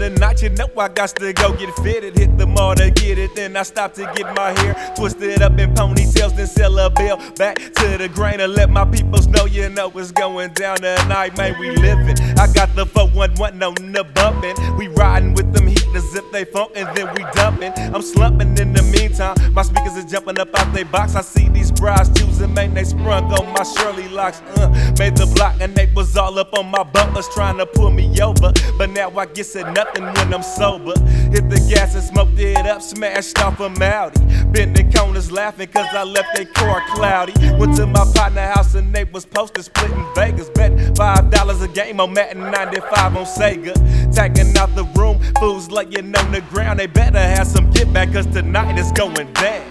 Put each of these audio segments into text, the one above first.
tonight, you know I got to go get fitted. Hit the mall to get it, then I stop to get my hair twisted up in ponytails, then sell a bill back to the grain and let my peoples know, you know what's going down tonight, man, we living. I got the 411 on the bumpin'. We riding with them heaters if they funk and then we dumpin'. I'm slumping in the meantime, my speakers is jumping up out they box. I see these brides choosing, man, they sprung on my Shirley locks. Made the block and they was all up on my bumpers trying to pull me over. But now I guess it nothing when I'm sober. Hit the gas and smoked it up, smashed off a Maudi. Bending corners laughing cause I left their car cloudy. Went to my partner house and they was posted splitting Vegas. Bet $5 a game on Madden 95 on Sega. Tagging out the room, fools laying on the ground. They better have some get back cause tonight is going down.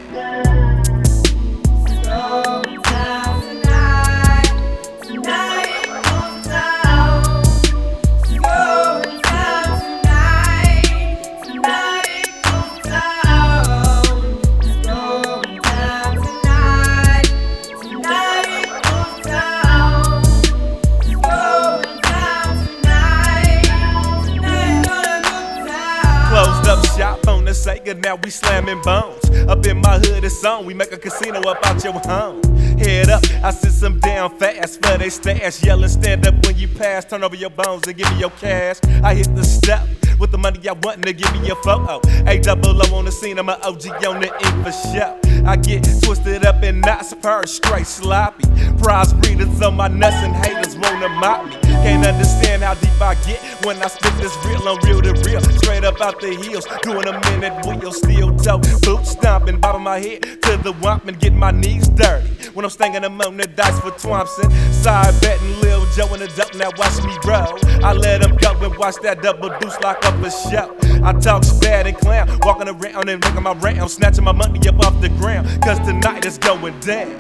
Closed up shop on the Sega, now we slamming bones. Up in my hood, it's on, we make a casino up out your home. Head up, I sit some down fast for they stash. Yelling, stand up when you pass, turn over your bones and give me your cash. I hit the step with the money I want to give me a photo. A-double-O on the scene, I'm a OG on the ink for show. I get twisted up in knots, purse straight sloppy. Prize breeders on my nuts and haters wanna mock me. Can't understand how deep I get when I spit this real on real to real. Straight up out the heels, doing a minute wheel, steel toe, boot stomping, bobbing my head to the whomp and getting my knees dirty. When I'm stanging them on the dice for Thompson, side betting Lil Joe in the dope, now watch me roll. I let them go and watch that double deuce lock up a show. I talk bad and clown, walking around and making my round, snatching my money up off the ground, cause tonight is going down.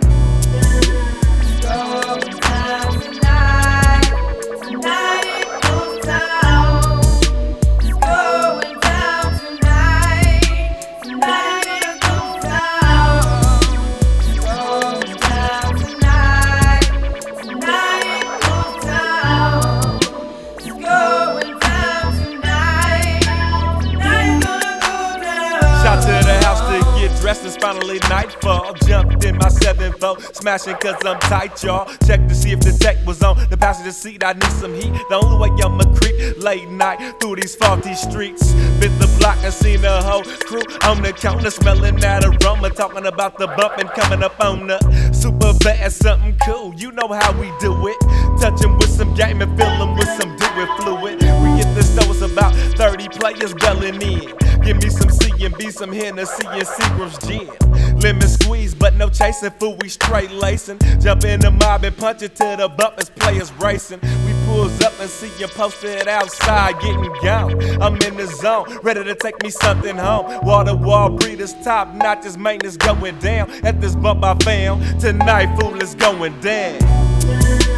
Shot to the house to get dressed, it's finally nightfall. Jumped in my 7-4, smashing cause I'm tight, y'all. Check to see if the tech was on the passenger seat, I need some heat. The only way I'ma creep late night through these faulty streets. Bit the block and seen the whole crew on the counter, smelling that aroma. Talking about the bump and coming up on the super bad, something cool. You know how we do it. Touching with some game and filling with some do-it fluid. We get the stores about 30 players belling in. Give me some C&B, some Hennessy and Seagram's gin. Lemon squeeze, but no chasing, fool, we straight lacing. Jump in the mob and punch it to the bumpers, players racing. We pulls up and see you posted outside, getting gone. I'm in the zone, ready to take me something home. Wall-to-wall breeders, top notches, maintenance going down. At this bump I found, tonight, fool, is going down.